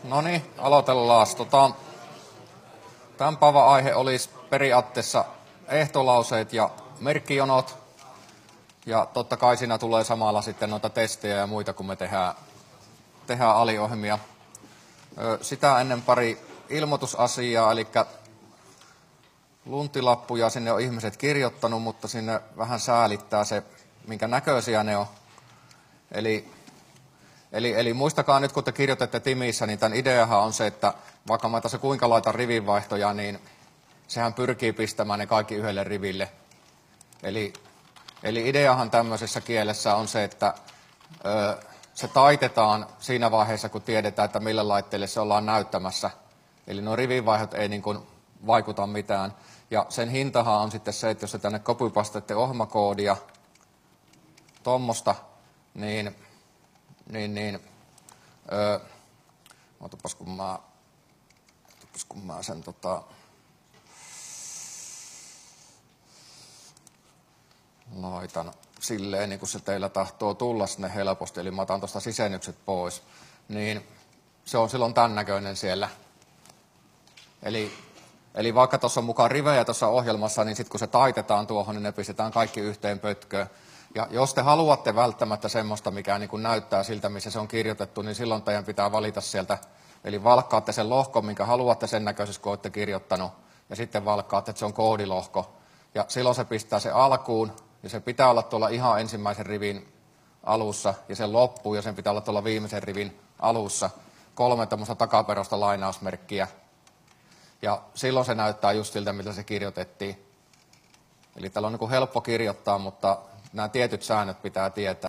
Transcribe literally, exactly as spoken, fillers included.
No niin, aloitellaan. Tota, tämän päivän aihe olisi periaatteessa ehtolauseet ja merkkijonot. Ja totta kai siinä tulee samalla sitten noita testejä ja muita, kun me tehdään, tehdään aliohjelmia. Sitä ennen pari ilmoitusasiaa, eli luntilappuja sinne on ihmiset kirjoittanut, mutta sinne vähän säälittää se, minkä näköisiä ne on. Eli, eli, eli muistakaa nyt, kun te kirjoitatte Timissä, niin tämän ideahan on se, että vaikka mä tässä kuinka laitan rivinvaihtoja, niin sehän pyrkii pistämään ne kaikki yhdelle riville. Eli, eli ideahan tämmöisessä kielessä on se, että ö, se taitetaan siinä vaiheessa, kun tiedetään, että mille laitteelle se ollaan näyttämässä. Eli nuo rivinvaihot ei niin kuin vaikuta mitään. Ja sen hintahan on sitten se, että jos te tänne copypastatte ohjelmakoodia, tuommoista, niin, niin, niin öö, otapas kun mä, otapas kun mä sen tota, laitan silleen, niin kuin se teillä tahtoo tulla sinne helposti, eli mä otan tuosta sisennykset pois, niin se on silloin tämän näköinen siellä. Eli, eli vaikka tuossa on mukaan rivejä tuossa ohjelmassa, niin sitten kun se taitetaan tuohon, niin ne pistetään kaikki yhteen pötköön. Ja jos te haluatte välttämättä semmoista, mikä niin kuin näyttää siltä, missä se on kirjoitettu, niin silloin teidän pitää valita sieltä. Eli valkkaatte sen lohkon, minkä haluatte sen näköisessä, kun olette kirjoittanut. Ja sitten valkkaatte, että se on koodilohko. Ja silloin se pistää se alkuun. Ja se pitää olla tuolla ihan ensimmäisen rivin alussa. Ja se loppuu, ja sen pitää olla tuolla viimeisen rivin alussa. Kolme tämmöistä takaperosta lainausmerkkiä. Ja silloin se näyttää just siltä, miltä se kirjoitettiin. Eli täällä on niin kuin helppo kirjoittaa, mutta nämä tietyt säännöt pitää tietää.